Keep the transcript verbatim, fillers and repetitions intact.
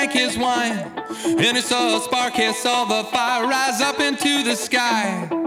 drank his wine, and he saw a spark, he saw the fire rise up into the sky.